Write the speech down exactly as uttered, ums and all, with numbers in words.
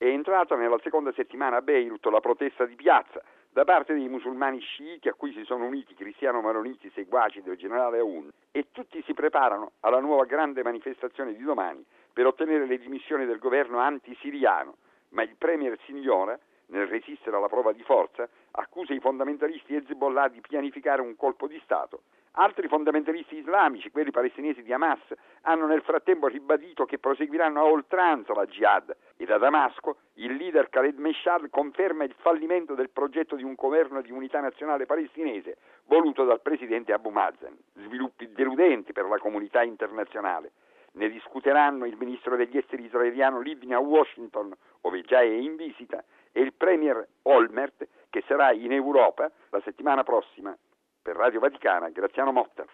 è entrata nella seconda settimana a Beirut la protesta di piazza da parte dei musulmani sciiti a cui si sono uniti cristiano-maroniti seguaci del generale Aoun, e tutti si preparano alla nuova grande manifestazione di domani per ottenere le dimissioni del governo anti-siriano, ma il premier Siniora, nel resistere alla prova di forza, accusa i fondamentalisti Hezbollah di pianificare un colpo di Stato. Altri fondamentalisti islamici, quelli palestinesi di Hamas, hanno nel frattempo ribadito che proseguiranno a oltranza la jihad, e da Damasco il leader Khaled Meshaal conferma il fallimento del progetto di un governo di unità nazionale palestinese voluto dal presidente Abu Mazen. Sviluppi deludenti per la comunità internazionale. Ne discuteranno il ministro degli esteri israeliano Livni a Washington, dove già è in visita, e il premier Olmert, che sarà in Europa la settimana prossima. Per Radio Vaticana, Graziano Motta.